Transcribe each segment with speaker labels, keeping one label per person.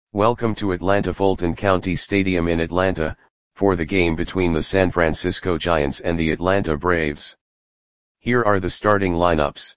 Speaker 1: Welcome to Atlanta Fulton County Stadium in Atlanta, for the game between the San Francisco Giants and the Atlanta Braves. Here are the starting lineups.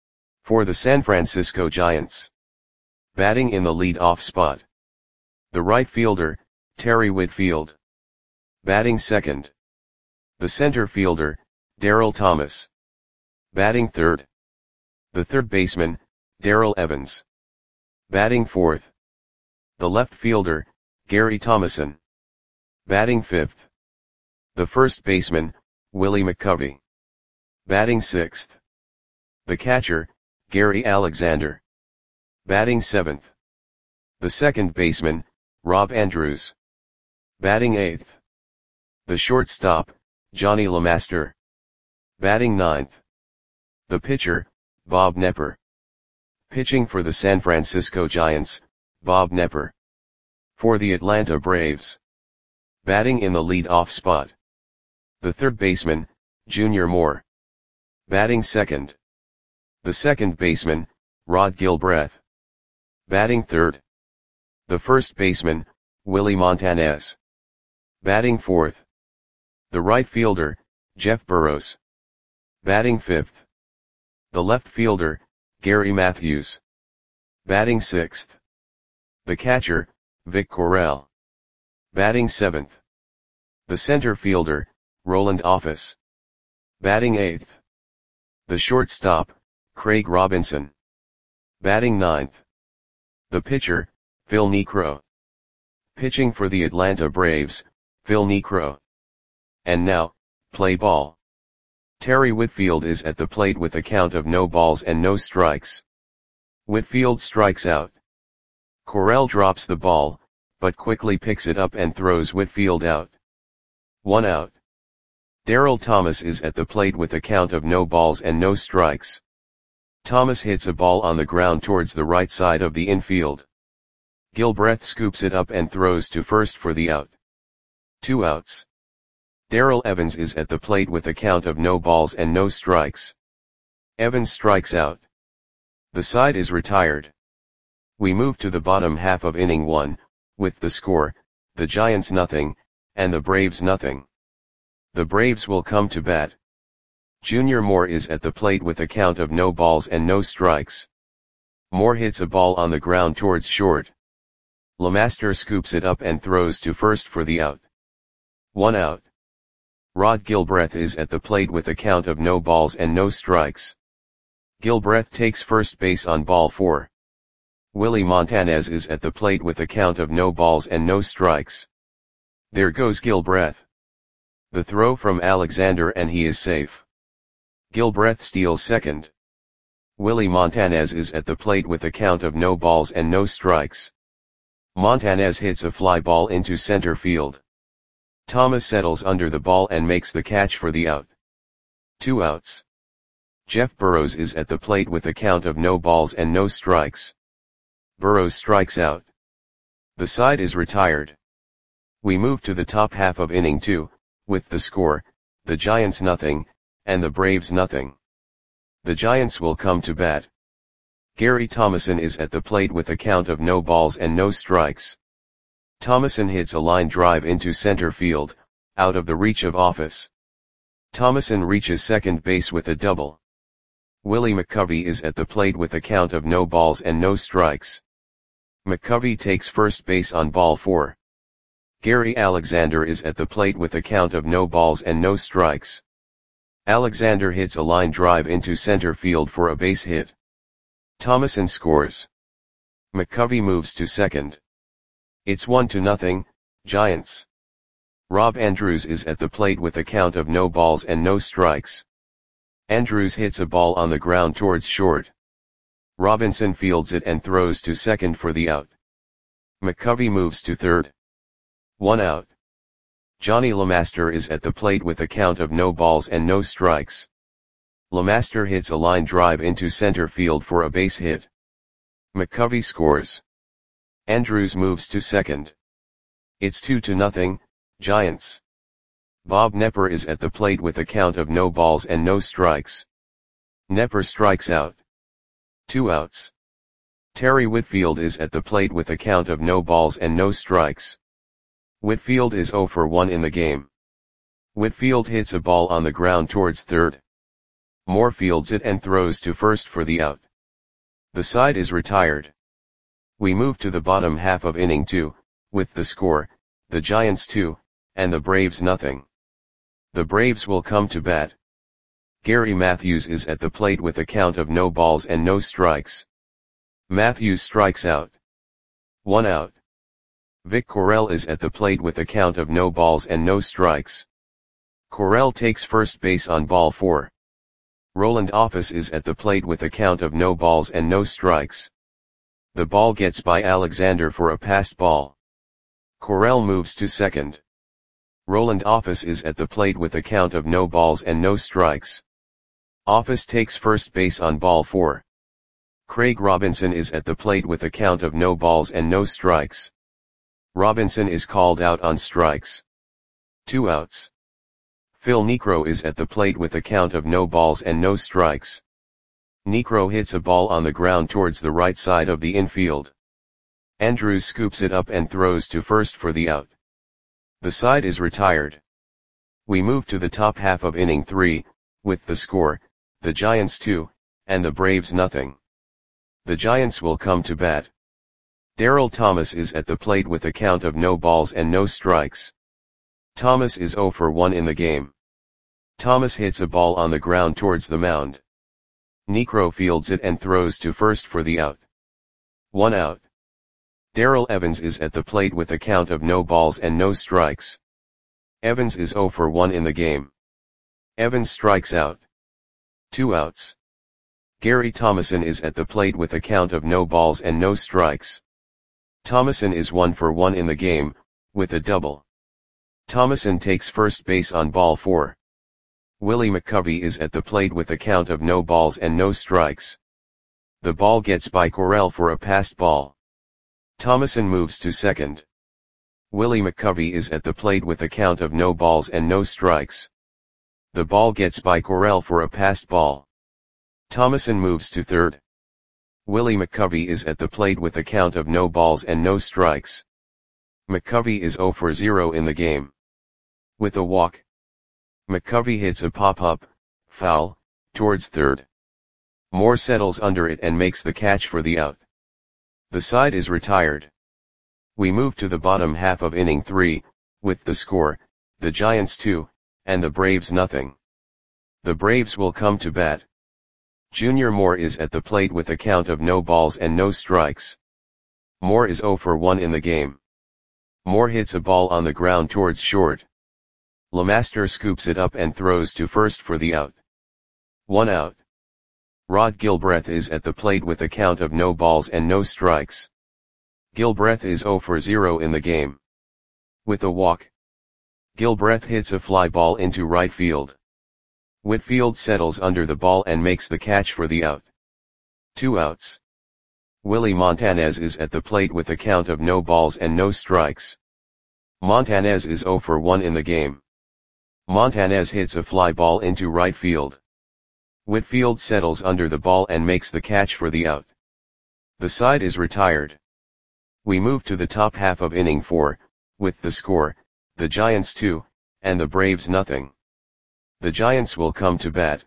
Speaker 1: For the San Francisco Giants. Batting in the lead-off spot. The right fielder, Terry Whitfield. Batting second. The center fielder, Darryl Thomas. Batting third. The third baseman, Darrell Evans. Batting fourth. The left fielder, Gary Thomasson. Batting fifth. The first baseman, Willie McCovey. Batting sixth. The catcher, Gary Alexander. Batting seventh. The second baseman, Rob Andrews. Batting eighth. The shortstop, Johnny LeMaster. Batting ninth. The pitcher, Bob Knepper. Pitching for the San Francisco Giants, Bob Knepper. For the Atlanta Braves. Batting in the lead-off spot. The third baseman, Junior Moore. Batting second. The second baseman, Rod Gilbreth. Batting third. The first baseman, Willie Montanez. Batting fourth. The right fielder, Jeff Burroughs. Batting fifth. The left fielder, Gary Matthews. Batting sixth. The catcher, Vic Correll. Batting seventh. The center fielder, Roland Office. Batting eighth. The shortstop, Craig Robinson. Batting ninth. The pitcher, Phil Niekro. Pitching for the Atlanta Braves, Phil Niekro. And now, play ball. Terry Whitfield is at the plate with a count of no balls and no strikes. Whitfield strikes out. Correll drops the ball, but quickly picks it up and throws Whitfield out. 1 out. Darryl Thomas is at the plate with a count of no balls and no strikes. Thomas hits a ball on the ground towards the right side of the infield. Gilbreth scoops it up and throws to first for the out. 2 outs. Darrell Evans is at the plate with a count of no balls and no strikes. Evans strikes out. The side is retired. We move to the bottom half of inning 1, with the score, the Giants nothing, and the Braves nothing. The Braves will come to bat. Junior Moore is at the plate with a count of no balls and no strikes. Moore hits a ball on the ground towards short. LeMaster scoops it up and throws to first for the out. 1 out. Rod Gilbreth is at the plate with a count of no balls and no strikes. Gilbreth takes first base on ball 4. Willie Montanez is at the plate with a count of no balls and no strikes. There goes Gilbreth. The throw from Alexander and he is safe. Gilbreth steals second. Willie Montanez is at the plate with a count of no balls and no strikes. Montanez hits a fly ball into center field. Thomas settles under the ball and makes the catch for the out. 2 outs. Jeff Burroughs is at the plate with a count of no balls and no strikes. Burroughs strikes out. The side is retired. We move to the top half of inning 2, with the score, the Giants nothing, and the Braves nothing. The Giants will come to bat. Gary Thomasson is at the plate with a count of no balls and no strikes. Thomasson hits a line drive into center field, out of the reach of Office. Thomasson reaches second base with a double. Willie McCovey is at the plate with a count of no balls and no strikes. McCovey takes first base on ball 4. Gary Alexander is at the plate with a count of no balls and no strikes. Alexander hits a line drive into center field for a base hit. Thomasson scores. McCovey moves to second. It's 1-0, Giants. Rob Andrews is at the plate with a count of no balls and no strikes. Andrews hits a ball on the ground towards short. Robinson fields it and throws to second for the out. McCovey moves to third. 1 out. Johnny LeMaster is at the plate with a count of no balls and no strikes. LeMaster hits a line drive into center field for a base hit. McCovey scores. Andrews moves to second. It's 2-0, Giants. Bob Knepper is at the plate with a count of no balls and no strikes. Knepper strikes out. 2 outs. Terry Whitfield is at the plate with a count of no balls and no strikes. Whitfield is 0 for 1 in the game. Whitfield hits a ball on the ground towards third. Moore fields it and throws to first for the out. The side is retired. We move to the bottom half of inning 2, with the score, the Giants 2, and the Braves nothing. The Braves will come to bat. Gary Matthews is at the plate with a count of no balls and no strikes. Matthews strikes out. 1 out. Vic Correll is at the plate with a count of no balls and no strikes. Correll takes first base on ball 4. Roland Office is at the plate with a count of no balls and no strikes. The ball gets by Alexander for a passed ball. Correll moves to second. Roland Office is at the plate with a count of no balls and no strikes. Office takes first base on ball 4. Craig Robinson is at the plate with a count of no balls and no strikes. Robinson is called out on strikes. 2 outs. Phil Niekro is at the plate with a count of no balls and no strikes. Niekro hits a ball on the ground towards the right side of the infield. Andrews scoops it up and throws to first for the out. The side is retired. We move to the top half of inning 3, with the score, the Giants 2, and the Braves nothing. The Giants will come to bat. Darryl Thomas is at the plate with a count of no balls and no strikes. Thomas is 0 for 1 in the game. Thomas hits a ball on the ground towards the mound. Niekro fields it and throws to first for the out. 1 out. Darrell Evans is at the plate with a count of no balls and no strikes. Evans is 0 for 1 in the game. Evans strikes out. 2 outs. Gary Thomason is at the plate with a count of no balls and no strikes. Thomason is 1 for 1 in the game, with a double. Thomason takes first base on ball 4. Willie McCovey is at the plate with a count of no balls and no strikes. The ball gets by Correll for a passed ball. Thomason moves to second. Willie McCovey is at the plate with a count of no balls and no strikes. The ball gets by Correll for a passed ball. Thomason moves to third. Willie McCovey is at the plate with a count of no balls and no strikes. McCovey is 0 for 0 in the game. With a walk, McCovey hits a pop-up, foul, towards third. Moore settles under it and makes the catch for the out. The side is retired. We move to the bottom half of inning 3, with the score, the Giants 2, and the Braves nothing. The Braves will come to bat. Junior Moore is at the plate with a count of no balls and no strikes. Moore is 0 for 1 in the game. Moore hits a ball on the ground towards short. LeMaster scoops it up and throws to first for the out. 1 out. Rod Gilbreth is at the plate with a count of no balls and no strikes. Gilbreth is 0 for 0 in the game. With a walk, Gilbreth hits a fly ball into right field. Whitfield settles under the ball and makes the catch for the out. 2 outs. Willie Montanez is at the plate with a count of no balls and no strikes. Montanez is 0 for 1 in the game. Montanez hits a fly ball into right field. Whitfield settles under the ball and makes the catch for the out. The side is retired. We move to the top half of inning 4, with the score, the Giants 2, and the Braves nothing. The Giants will come to bat.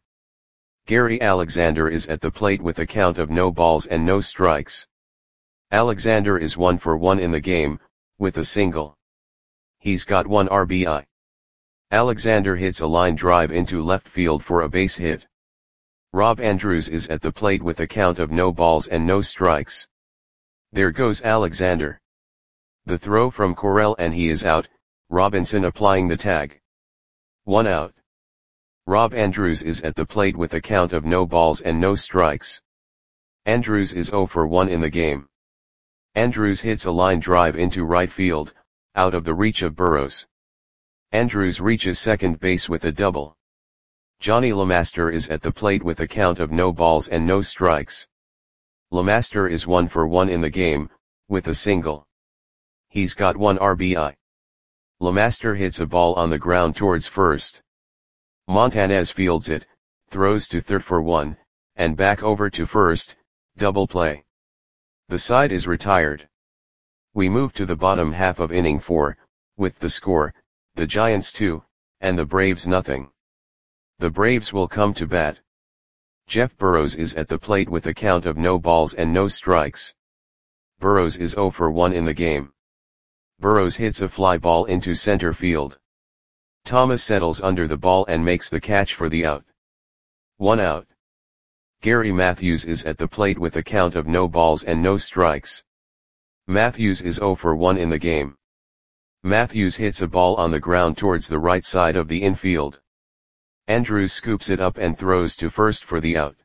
Speaker 1: Gary Alexander is at the plate with a count of no balls and no strikes. Alexander is 1 for 1 in the game, with a single. He's got 1 RBI. Alexander hits a line drive into left field for a base hit. Rob Andrews is at the plate with a count of no balls and no strikes. There goes Alexander. The throw from Correll and he is out, Robinson applying the tag. 1 out. Rob Andrews is at the plate with a count of no balls and no strikes. Andrews is 0 for 1 in the game. Andrews hits a line drive into right field, out of the reach of Burrows. Andrews reaches second base with a double. Johnny LeMaster is at the plate with a count of no balls and no strikes. LeMaster is 1 for 1 in the game, with a single. He's got 1 RBI. LeMaster hits a ball on the ground towards first. Montanez fields it, throws to third for 1, and back over to first, double play. The side is retired. We move to the bottom half of inning 4, with the score, the Giants 2, and the Braves nothing. The Braves will come to bat. Jeff Burrows is at the plate with a count of no balls and no strikes. Burrows is 0 for 1 in the game. Burrows hits a fly ball into center field. Thomas settles under the ball and makes the catch for the out. 1 out. Gary Matthews is at the plate with a count of no balls and no strikes. Matthews is 0 for 1 in the game. Matthews hits a ball on the ground towards the right side of the infield. Andrews scoops it up and throws to first for the out.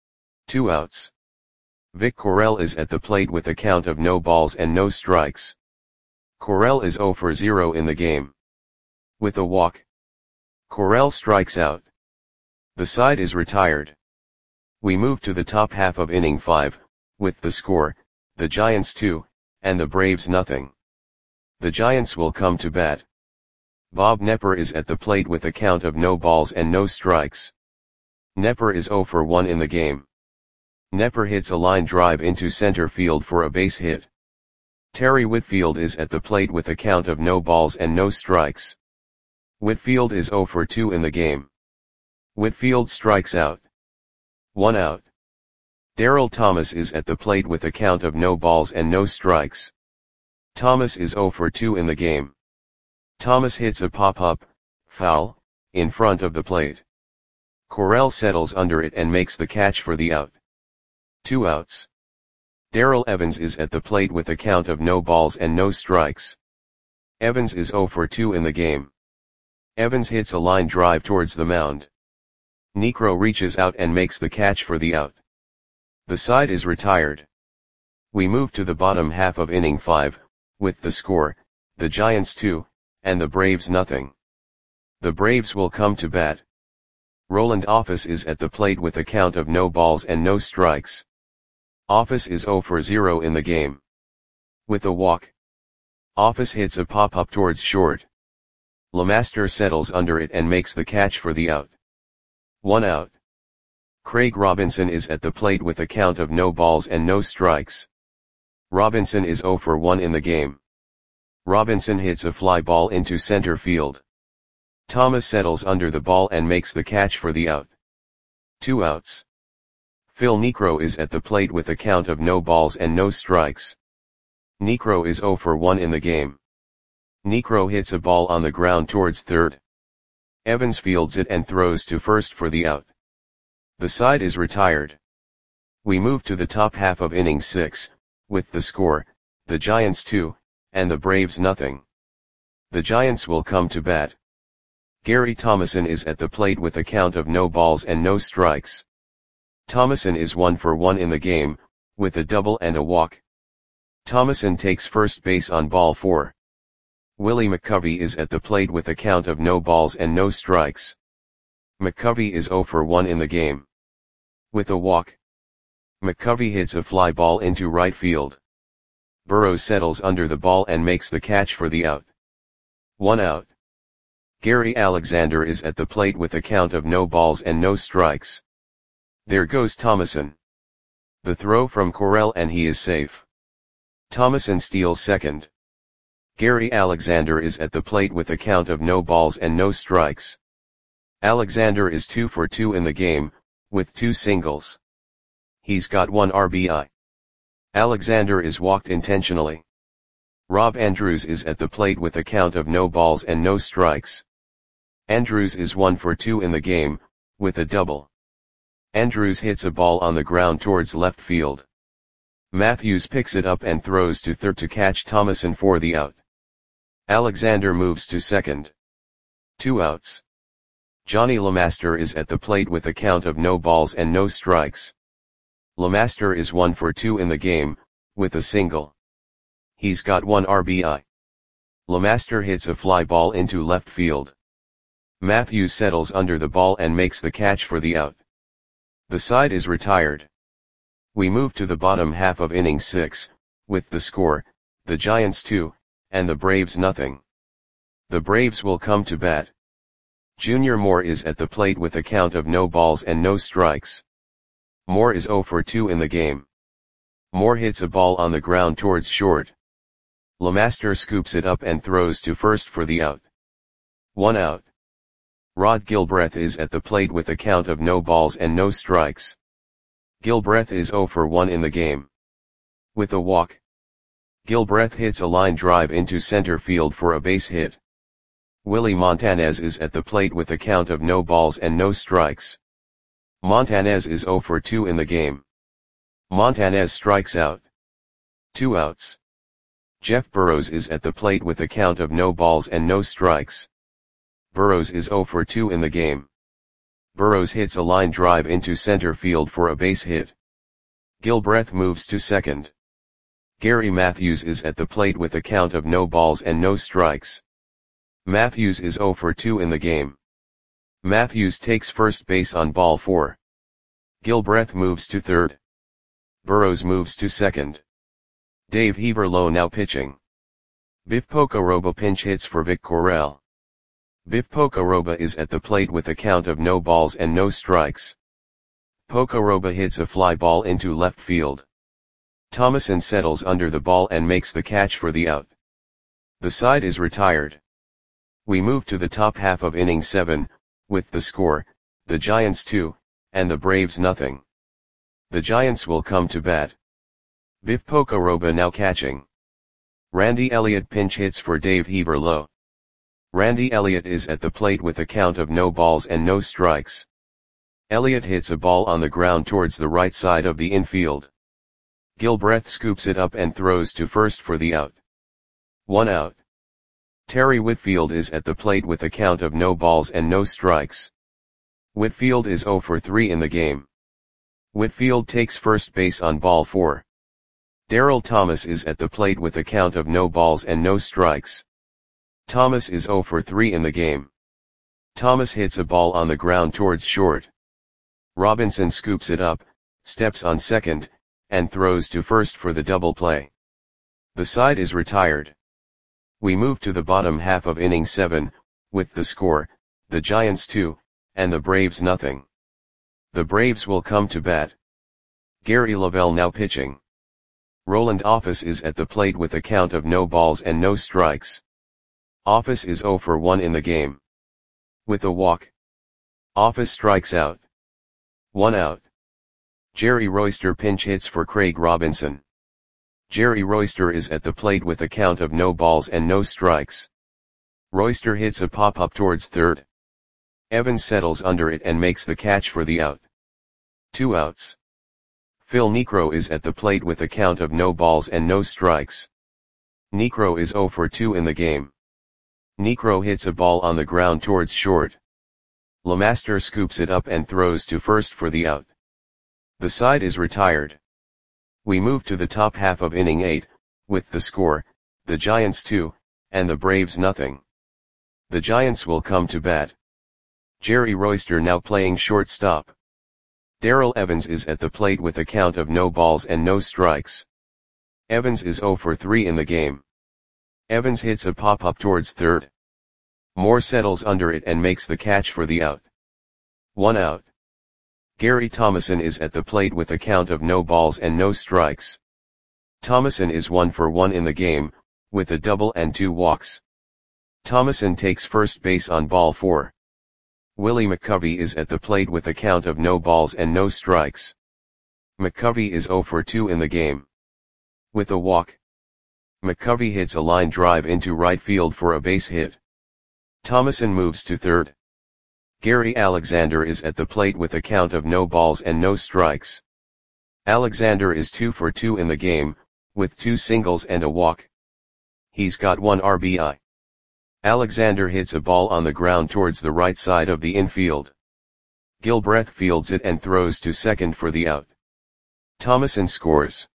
Speaker 1: 2 outs. Vic Correll is at the plate with a count of no balls and no strikes. Correll is 0 for 0 in the game. With a walk, Correll strikes out. The side is retired. We move to the top half of inning 5, with the score, the Giants 2, and the Braves nothing. The Giants will come to bat. Bob Knepper is at the plate with a count of no balls and no strikes. Knepper is 0 for 1 in the game. Knepper hits a line drive into center field for a base hit. Terry Whitfield is at the plate with a count of no balls and no strikes. Whitfield is 0 for 2 in the game. Whitfield strikes out. 1 out. Darryl Thomas is at the plate with a count of no balls and no strikes. Thomas is 0 for 2 in the game. Thomas hits a pop-up, foul, in front of the plate. Correll settles under it and makes the catch for the out. 2 outs. Darrell Evans is at the plate with a count of no balls and no strikes. Evans is 0 for 2 in the game. Evans hits a line drive towards the mound. Niekro reaches out and makes the catch for the out. The side is retired. We move to the bottom half of inning 5, with the score, the Giants 2, and the Braves nothing. The Braves will come to bat. Roland Office is at the plate with a count of no balls and no strikes. Office is 0 for 0 in the game. With a walk, Office hits a pop-up towards short. LeMaster settles under it and makes the catch for the out. 1 out. Craig Robinson is at the plate with a count of no balls and no strikes. Robinson is 0 for 1 in the game. Robinson hits a fly ball into center field. Thomas settles under the ball and makes the catch for the out. 2 outs. Phil Niekro is at the plate with a count of no balls and no strikes. Niekro is 0 for 1 in the game. Niekro hits a ball on the ground towards third. Evans fields it and throws to first for the out. The side is retired. We move to the top half of inning 6, with the score, the Giants 2, and the Braves nothing. The Giants will come to bat. Gary Thomason is at the plate with a count of no balls and no strikes. Thomason is 1 for 1 in the game, with a double and a walk. Thomason takes first base on ball 4. Willie McCovey is at the plate with a count of no balls and no strikes. McCovey is 0 for 1 in the game. With a walk, McCovey hits a fly ball into right field. Burrows settles under the ball and makes the catch for the out. 1 out. Gary Alexander is at the plate with a count of no balls and no strikes. There goes Thomason. The throw from Correll and he is safe. Thomason steals second. Gary Alexander is at the plate with a count of no balls and no strikes. Alexander is 2 for 2 in the game, with 2 singles. He's got 1 RBI. Alexander is walked intentionally. Rob Andrews is at the plate with a count of no balls and no strikes. Andrews is 1 for 2 in the game, with a double. Andrews hits a ball on the ground towards left field. Matthews picks it up and throws to third to catch Thomason for the out. Alexander moves to second. 2 outs. Johnny LeMaster is at the plate with a count of no balls and no strikes. LeMaster is 1 for 2 in the game, with a single. He's got 1 RBI. LeMaster hits a fly ball into left field. Matthews settles under the ball and makes the catch for the out. The side is retired. We move to the bottom half of inning 6, with the score, the Giants 2, and the Braves nothing. The Braves will come to bat. Junior Moore is at the plate with a count of no balls and no strikes. Moore is 0 for 2 in the game. Moore hits a ball on the ground towards short. Lemaster scoops it up and throws to first for the out. 1 out. Rod Gilbreth is at the plate with a count of no balls and no strikes. Gilbreth is 0 for 1 in the game. With a walk, Gilbreth hits a line drive into center field for a base hit. Willie Montanez is at the plate with a count of no balls and no strikes. Montanez is 0 for 2 in the game. Montanez strikes out. 2 outs. Jeff Burrows is at the plate with a count of no balls and no strikes. Burrows is 0 for 2 in the game. Burrows hits a line drive into center field for a base hit. Gilbreth moves to second. Gary Matthews is at the plate with a count of no balls and no strikes. Matthews is 0 for 2 in the game. Matthews takes first base on ball 4. Gilbreth moves to third. Burrows moves to second. Dave Heaverlo now pitching. Biff Pocoroba pinch hits for Vic Correll. Biff Pocoroba is at the plate with a count of no balls and no strikes. Pocoroba hits a fly ball into left field. Thomason settles under the ball and makes the catch for the out. The side is retired. We move to the top half of inning 7, with the score, the Giants 2, and the Braves nothing. The Giants will come to bat. Biff Pocoroba now catching. Randy Elliott pinch hits for Dave Heaverlo. Randy Elliott is at the plate with a count of no balls and no strikes. Elliott hits a ball on the ground towards the right side of the infield. Gilbreth scoops it up and throws to first for the out. 1 out. Terry Whitfield is at the plate with a count of no balls and no strikes. Whitfield is 0 for 3 in the game. Whitfield takes first base on ball 4. Darryl Thomas is at the plate with a count of no balls and no strikes. Thomas is 0 for 3 in the game. Thomas hits a ball on the ground towards short. Robinson scoops it up, steps on second, and throws to first for the double play. The side is retired. We move to the bottom half of inning 7, with the score, the Giants 2, and the Braves nothing. The Braves will come to bat. Gary Lavelle now pitching. Roland Office is at the plate with a count of no balls and no strikes. Office is 0 for 1 in the game. With a walk, Office strikes out. 1 out. Jerry Royster pinch hits for Craig Robinson. Jerry Royster is at the plate with a count of no balls and no strikes. Royster hits a pop-up towards third. Evans settles under it and makes the catch for the out. 2 outs. Phil Niekro is at the plate with a count of no balls and no strikes. Niekro is 0 for 2 in the game. Niekro hits a ball on the ground towards short. Lemaster scoops it up and throws to first for the out. The side is retired. We move to the top half of inning 8, with the score, the Giants 2, and the Braves nothing. The Giants will come to bat. Jerry Royster now playing shortstop. Darrell Evans is at the plate with a count of no balls and no strikes. Evans is 0 for 3 in the game. Evans hits a pop-up towards third. Moore settles under it and makes the catch for the out. 1 out. Gary Thomason is at the plate with a count of no balls and no strikes. Thomason is 1 for 1 in the game, with a double and 2 walks. Thomason takes first base on ball 4. Willie McCovey is at the plate with a count of no balls and no strikes. McCovey is 0 for 2 in the game. With a walk, McCovey hits a line drive into right field for a base hit. Thomason moves to third. Gary Alexander is at the plate with a count of no balls and no strikes. Alexander is 2 for 2 in the game, with 2 singles and a walk. He's got 1 RBI. Alexander hits a ball on the ground towards the right side of the infield. Gilbreth fields it and throws to second for the out. Thomason scores.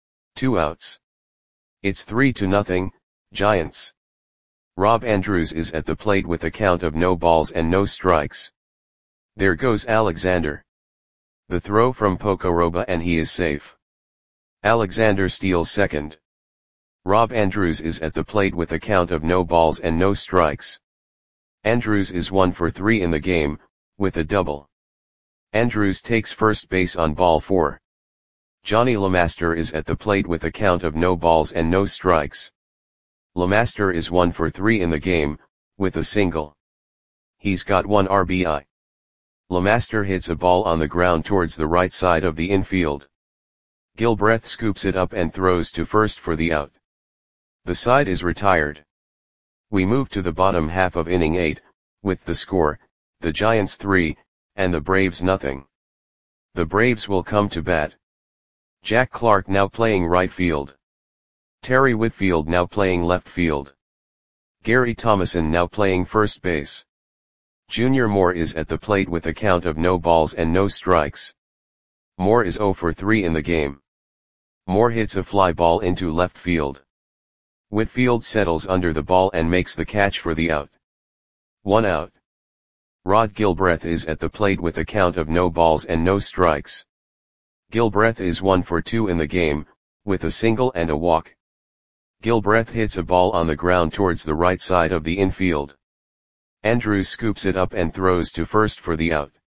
Speaker 1: 2 outs. It's 3-0, Giants. Rob Andrews is at the plate with a count of no balls and no strikes. There goes Alexander. The throw from Pocoroba and he is safe. Alexander steals second. Rob Andrews is at the plate with a count of no balls and no strikes. Andrews is 1 for 3 in the game, with a double. Andrews takes first base on ball 4. Johnny LeMaster is at the plate with a count of no balls and no strikes. LeMaster is 1 for 3 in the game, with a single. He's got 1 RBI. LeMaster hits a ball on the ground towards the right side of the infield. Gilbreth scoops it up and throws to first for the out. The side is retired. We move to the bottom half of inning 8, with the score, the Giants 3, and the Braves nothing. The Braves will come to bat. Jack Clark now playing right field. Terry Whitfield now playing left field. Gary Thomason now playing first base. Junior Moore is at the plate with a count of no balls and no strikes. Moore is 0 for 3 in the game. Moore hits a fly ball into left field. Whitfield settles under the ball and makes the catch for the out. 1 out. Rod Gilbreth is at the plate with a count of no balls and no strikes. Gilbreth is 1 for 2 in the game, with a single and a walk. Gilbreth hits a ball on the ground towards the right side of the infield. Andrews scoops it up and throws to first for the out.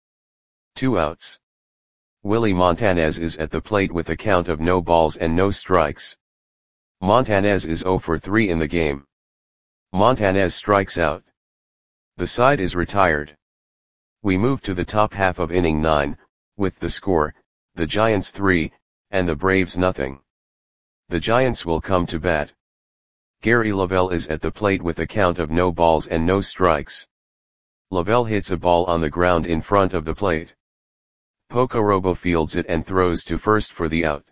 Speaker 1: 2 outs. Willie Montanez is at the plate with a count of no balls and no strikes. Montanez is 0 for 3 in the game. Montanez strikes out. The side is retired. We move to the top half of inning 9, with the score, the Giants 3, and the Braves nothing. The Giants will come to bat. Gary Lavelle is at the plate with a count of no balls and no strikes. Lavelle hits a ball on the ground in front of the plate. Pocorobo fields it and throws to first for the out.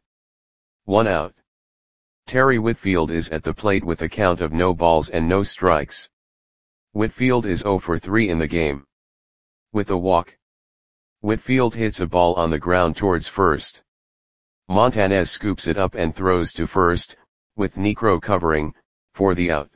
Speaker 1: 1 out. Terry Whitfield is at the plate with a count of no balls and no strikes. Whitfield is 0 for 3 in the game. With a walk. Whitfield hits a ball on the ground towards first. Montanez scoops it up and throws to first, with Necro covering, for the out.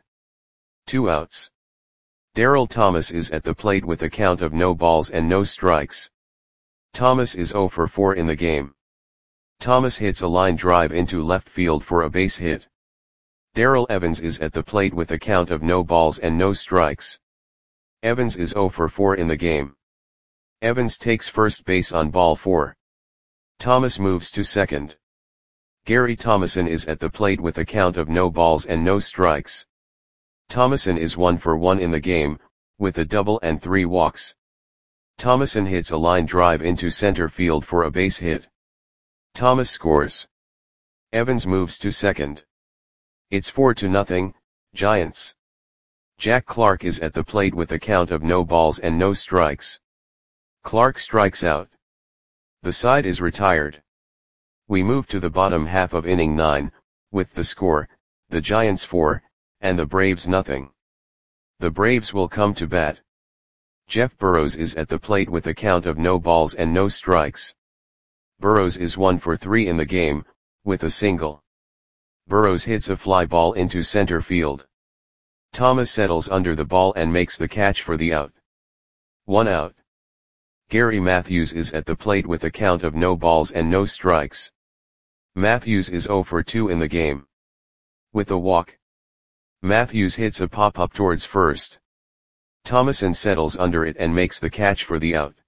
Speaker 1: 2 outs. Darryl Thomas is at the plate with a count of no balls and no strikes. Thomas is 0 for 4 in the game. Thomas hits a line drive into left field for a base hit. Darrell Evans is at the plate with a count of no balls and no strikes. Evans is 0 for 4 in the game. Evans takes first base on ball 4. Thomas moves to second. Gary Thomason is at the plate with a count of no balls and no strikes. Thomason is 1 for 1 in the game, with a double and 3 walks. Thomason hits a line drive into center field for a base hit. Thomas scores. Evans moves to second. It's 4-0, Giants. Jack Clark is at the plate with a count of no balls and no strikes. Clark strikes out. The side is retired. We move to the bottom half of inning 9, with the score, the Giants 4, and the Braves nothing. The Braves will come to bat. Jeff Burrows is at the plate with a count of no balls and no strikes. Burrows is 1 for 3 in the game, with a single. Burrows hits a fly ball into center field. Thomas settles under the ball and makes the catch for the out. 1 out. Gary Matthews is at the plate with a count of no balls and no strikes. Matthews is 0 for 2 in the game. With a walk. Matthews hits a pop-up towards first. Thomason settles under it and makes the catch for the out.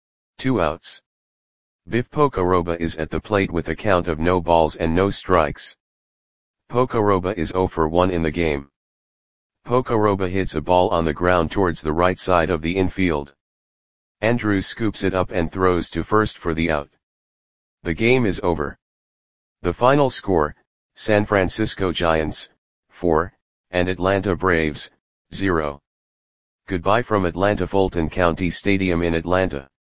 Speaker 1: 2 outs. Biff Pocoroba is at the plate with a count of no balls and no strikes. Pocoroba is 0 for 1 in the game. Pocoroba hits a ball on the ground towards the right side of the infield. Andrews scoops it up and throws to first for the out. The game is over. The final score, San Francisco Giants, 4, and Atlanta Braves, 0. Goodbye from Atlanta Fulton County Stadium in Atlanta.